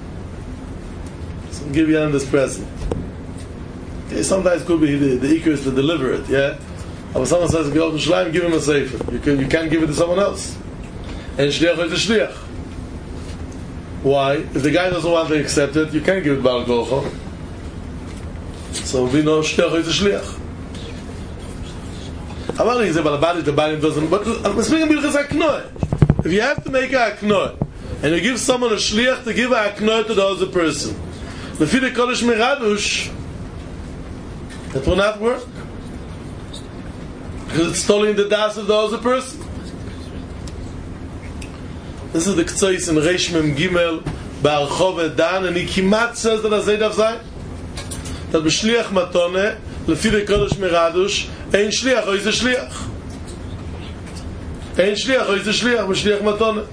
[SPEAKER 2] So give you this present. Okay, sometimes it could be the Iker is to deliver it, yeah? But someone says, go to Shleim, give him a sefer. You can't give it to someone else. And Shliach is a Shliach. Why? If the guy doesn't want to accept it, you can't give it Baal Korcho. So we know Shliach is a Shliach. I'm not saying that the Balim doesn't, but I'm speaking Bilchas Aknoy. If you have to make a Aknoy, and you give someone a Shliach to give a Aknoy to the other person, the Fide Kodesh Meradush, that will not work. Because it's stealing the das of the other person. This is the Ktsois in Reish Mem Gimel Ba'archov Dan, and he kimat says that Azay Dav Zayin that b'shliach matone lefi the Kodesh Meradush ein shliach or is a shliach ein shliach or is a shliach b'shliach matone.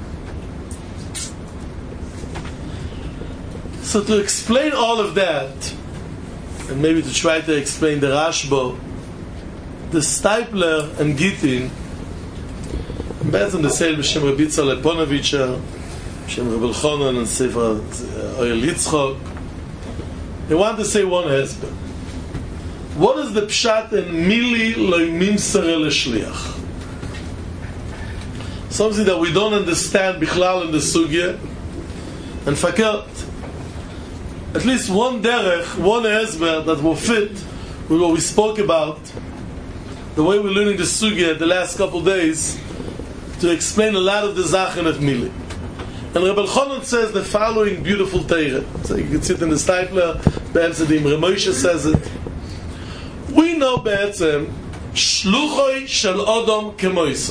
[SPEAKER 2] So to explain all of that, and maybe to try to explain the Rashba, the Stipler and Gittin, בעצם נסייל בשם רבי יצחק לפונוביצ'ר, בשם רבי אלחנן and Sefer Oyel Yitzchok. They want to say one husband. What is the pshat in Mili lo mimser l'shliach? Something that we don't understand bichlal in the sugya, and fakert. At least one derech, one husband that will fit with what we spoke about, the way we're learning the sugya the last couple days, to explain a lot of the Zachen of Mili. And Rebbe Elchanan says the following beautiful Teire. So you can see it in the Stipler, Be'etzedim, Ramosha says it. We know Be'etzem, Shluchoi shel Odom kemoisa.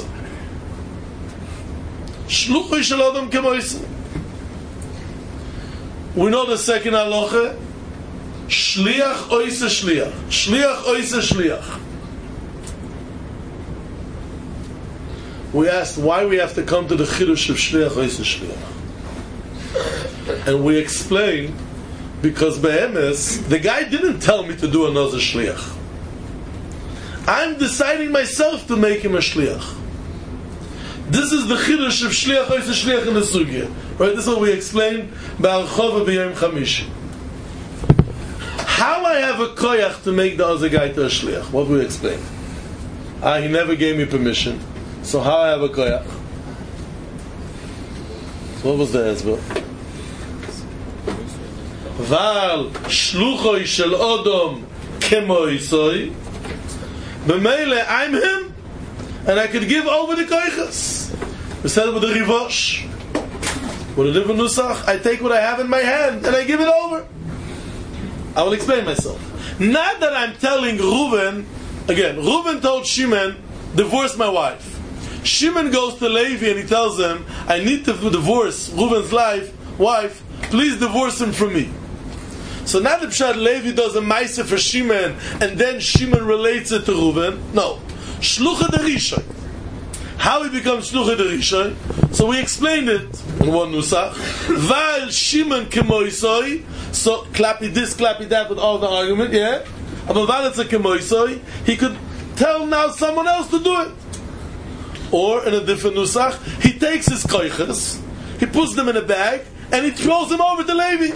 [SPEAKER 2] Shluchoi shel Odom kemoisa. We know the second halacha, Shliach oise shliach. Shliach oise shliach. We asked why we have to come to the Chidush of Shliach oise shliach. And we explained because Be'emes, the guy didn't tell me to do another shliach. I'm deciding myself to make him a shliach. This is the Chidush of Shliach oise shliach in the Sugya. Right? This is what we explained Ba'archova b'Yom Chamishi. How I have a koyach to make the other guy to a shliach? What we explain? He never gave me permission. So how I have a koyach? So what was the hezbollah? Val shluchoi shel Odom kemoisoi. B'meile I'm him and I could give over the koiches. We said it with the rivosh. With a different nusach, I take what I have in my hand and I give it over. I will explain myself. Not that I'm telling Reuven, again, Reuven told Shimon, divorce my wife. Shimon goes to Levi and he tells him, I need to divorce Reuven's wife, please divorce him from me. So now the Pshat Levi does a Maisa for Shimon and then Shimon relates it to Reuven. No. Shlucha de Rishon. How he becomes Shlucha de Rishon? So we explained it in one Nusach. Val Shimon kemoisoi. So clappy this, clappy that with all the argument, yeah? But Val it's a kemoisoi. He could tell now someone else to do it. Or in a different Nusach, he takes his koiches, he puts them in a bag, and he throws them over to Levi.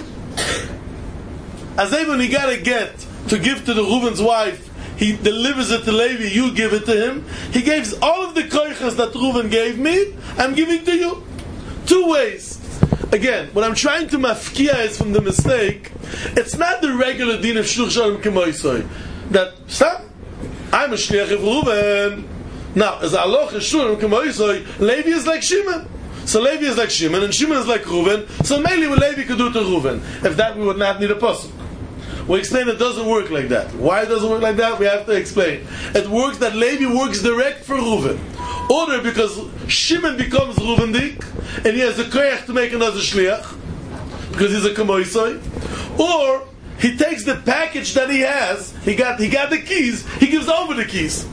[SPEAKER 2] As even he got a get to give to the Reuven's wife, he delivers it to Levi, you give it to him. He gives all of the koiches that Reuven gave me, I'm giving to you. Two ways. Again, what I'm trying to mafkia is from the mistake, it's not the regular din of Shluch Shalom Kemoisoi. That, stop, I'm a shliach of Reuven. Now, as Allah is Shalom Kemoisoi, Levi is like Shimon. So Levi is like Shimon, and Shimon is like Reuven. So mainly what Levi could do to Reuven. If that, we would not need a pasuk. We explain it doesn't work like that. Why it doesn't work like that? We have to explain. It works that Levi works direct for Reuven. Or because Shimon becomes Reuvendik, and he has a koyach to make another shliach, because he's a kamoisoi. Or he takes the package that he has, he got the keys, he gives over the keys.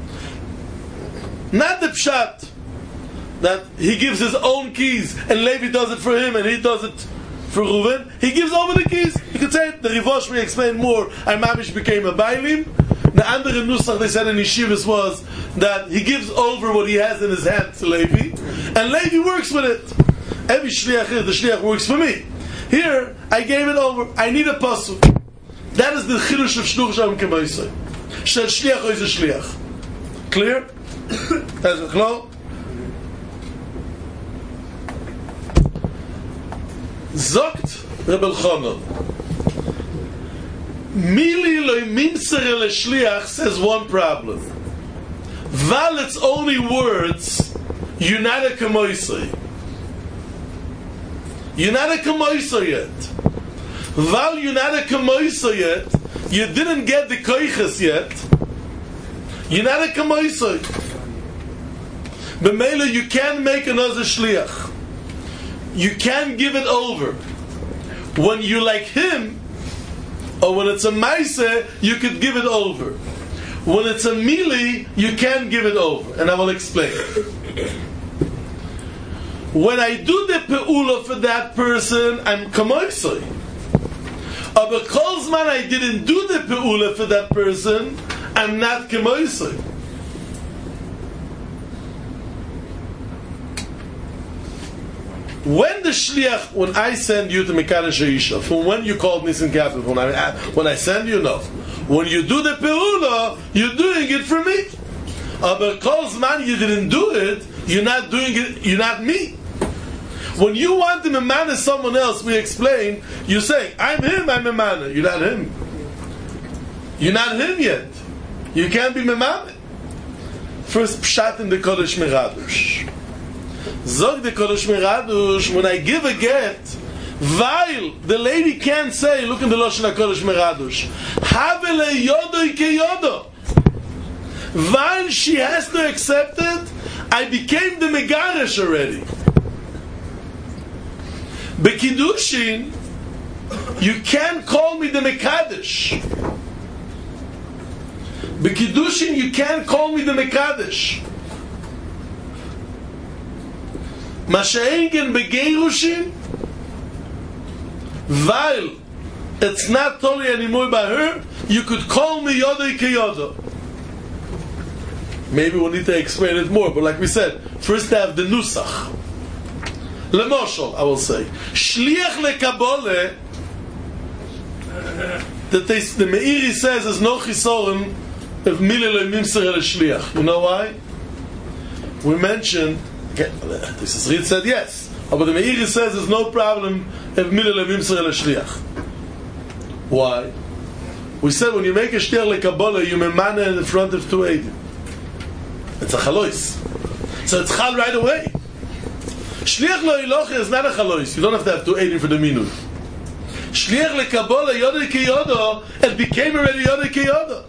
[SPEAKER 2] Not the pshat that he gives his own keys and Levi does it for him and he does it for Reuven. He gives over the keys. You could say it. The Rivosh we explained more. Mamish became a bailim. The andere nusach they said in Yeshivas was that he gives over what he has in his hand to Levi, and Levi works with it. Every shliach is the shliach works for me. Here I gave it over. I need a pasuk. That is the chidush of shluch shalom kemoisoi. Shel shliach is a shliach. Clear? That's it. Clear? Zogt Rebel Chonon. Mili loy mimser le shliach says one problem. Val it's only words, you're not a kamoisoi. You're not a kamoisoi yet. Val you're not a kamoisoi yet, you didn't get the koiches yet, you're not a kamoisoi. B'meila you can't make another shliach. You can't give it over. When you like him, or when it's a maise, you could give it over. When it's a mili, you can't give it over. And I will explain. When I do the pe'ula for that person, I'm kamoisoi. But kolzman I didn't do the pe'ula for that person, I'm not kamoisoi. When the shliach, when I send you to Mekadosh Yisha, from when you called Nissen Kapif, when I send you, no. When you do the pe'ula, you're doing it for me. But kolzman you didn't do it, you're not doing it, you're not me. When you want to memana someone else, we explain, you're saying, I'm him, I'm memana. You're not him. You're not him yet. You can't be memana. First pshat in the Kodesh Meradush. Zog the Kodesh Meradush, when I give a get, while the lady can't say, look in the Lashon HaKodesh Meradush, Havele yodo ke yodo. While she has to accept it, I became the Megaresh already. Bekidushin, you can't call me the Mekadesh. Bekidushin, you can't call me the Mekadesh. Masha'engen begeirushin, while it's not totally anymore by her, you could call me Yodo ke Yodo. Maybe we'll need to explain it more, but like we said, first I have the Nusach. Lemoshel, I will say. Shliach lekabole, that the Meiri says there's no chisoron if milele mimser el shliach. You know why? We mentioned, okay, this is Rid said yes, but the Meiri says there's no problem if milele mimser el shliach. Why? We said when you make a shliach lekabole, you memana in front of two eidim. It's a chalois. So it's chal right away. Shliach lo iloche is not a chalois. You don't have to have 280 for the minut. Shliach lekabola yoda ki yoda, it became already yoda ki yoda.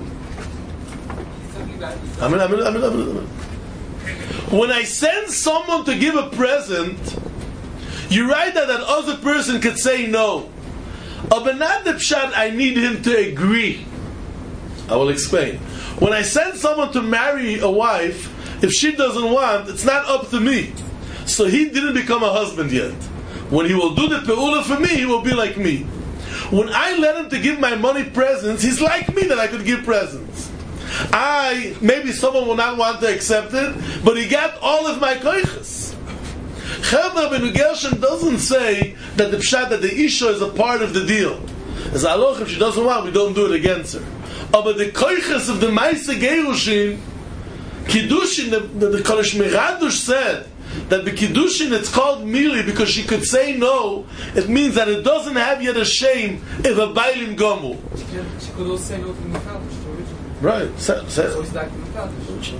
[SPEAKER 2] Amen. When I send someone to give a present, you write that other person could say no. But not the pshat, I need him to agree. I will explain. When I send someone to marry a wife, if she doesn't want, it's not up to me. So he didn't become a husband yet. When he will do the pe'ula for me, he will be like me. When I let him to give my money presents, he's like me that I could give presents. Maybe someone will not want to accept it, but he got all of my koiches. Chelda ben Gershon doesn't say that the pshat, that the isha is a part of the deal. As aloch, if she doesn't want, we don't do it against her. But the koiches of the Maise Gerushin, Kiddushin, the Kodesh Meradush said that the Kiddushin it's called Mili because she could say no. It means that it doesn't have yet a shame if a Bailim Gomu.
[SPEAKER 4] She could also say no to the Mekadosh.
[SPEAKER 2] Right.
[SPEAKER 4] So it's like the Mekadosh.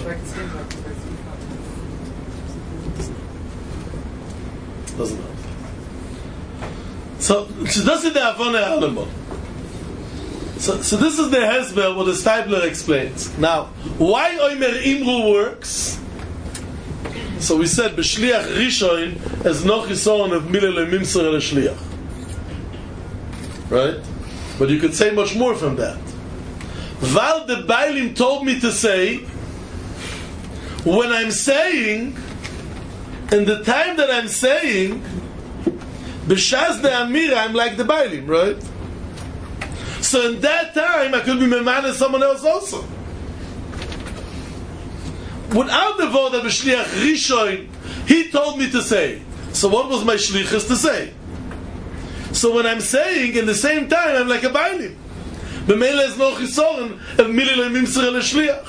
[SPEAKER 2] Doesn't matter. So she does it the Avona Alamon. So this is the Hezber what the Steibler explains. Now, why Omer Imru works? So we said B'Shliach Rishon as no chisoron of Milele Mimser El Shliach. Right? But you could say much more from that. Val the Bailim told me to say, when I'm saying, in the time that I'm saying, B'Shaz the Amira, I'm like the Bailim, right? So in that time, I could be meman as someone else also. Without the word of B'Shliach Rishon, he told me to say. So what was my shlichus to say? So when I'm saying, in the same time, I'm like a Bailim. B'meila is no chisoron of mililei mimser el shliach.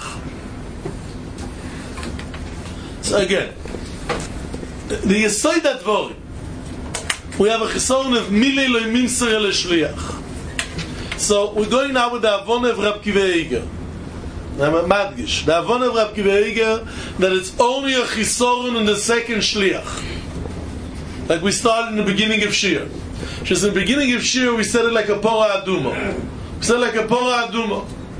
[SPEAKER 2] So again, the Yesod Advorim, we have a chisoron of mililei mimser el shliach. So we're going now with the Avon of Rab Kiva Eiger. I'm a madgish. The Avon of Rab Kiva Eiger, that it's only a chisoron in the second shliach. Like we started in the beginning of Shir. Just in the beginning of Shir, we said it like a Pora Aduma. We said it like a Pora Aduma.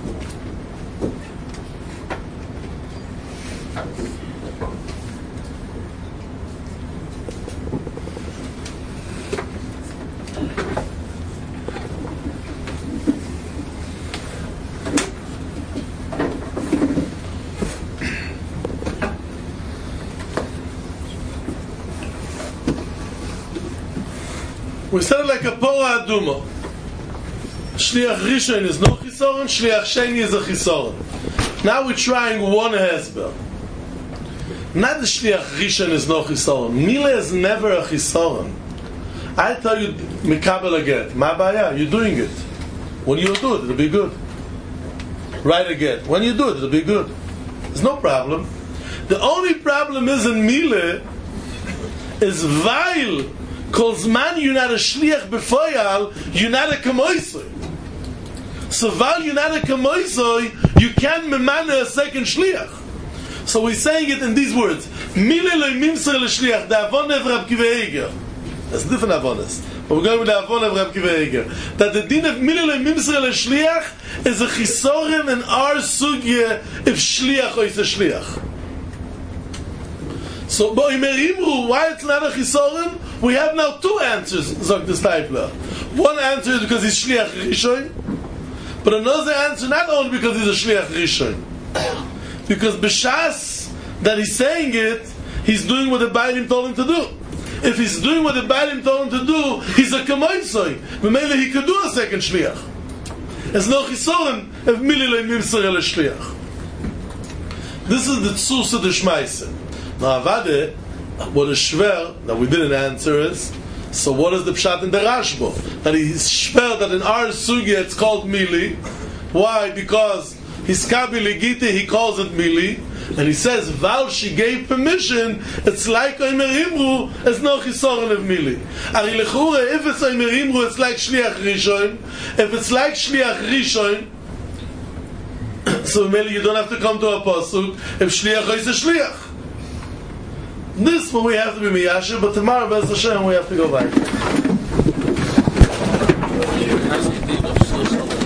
[SPEAKER 2] We said it like a Pora Aduma. Shliach Rishon is no chisoron, Shliach Sheni is a chisoron. Now we're trying one hezber. Not the Shliach Rishon is no chisoron. Mila is never a chisoron. I tell you, Mikabel again. Ma baya, you're doing it. When you do it, it'll be good. Right again. When you do it, it'll be good. There's no problem. The only problem is in Mila is Vail. Calls man, you're not a shliach b'foyal, you're not a kamoisoi. So while you're not a kamoisoi, you can't memana a second shliach. So we're saying it in these words: Mile lo mimser l'shliach, the avon of Rab Kiva Eiger. That's different avonas, but we're going with the avon of Rab Kiva Eiger. That the din of Mile lo mimser l'shliach is a chisorim in our sugya if shliach or is a shliach. So, why it's not a chisorim? We have now two answers, Zog the Steipler. One answer is because he's Shliach Rishon, but another answer not only because he's a Shliach Rishon, because B'Shas that he's saying it, he's doing what the Bailim told him to do. If he's doing what the Bailim told him to do, he's a Kamoisoi. But maybe he could do a second Shliach. There's no chisorim of Mililei Mimser El Shliach. This is the Tzus of the Shmaise. Now, Avade, what is shver that we didn't answer is, so what is the pshat in the Rashba? That he's shver that in our sugya it's called mili. Why? Because his kabi legite he calls it mili, and he says while she gave permission, it's like Omer Imru, it's no chisoron of mili. Ari lechura, if it's Omer Imru, it's like shliach rishon. If it's like shliach rishon, So maybe you don't have to come to a pasuk if shliach is a shliach. This one we have to be miyasher, but tomorrow, Bez Hashem, we have to go back.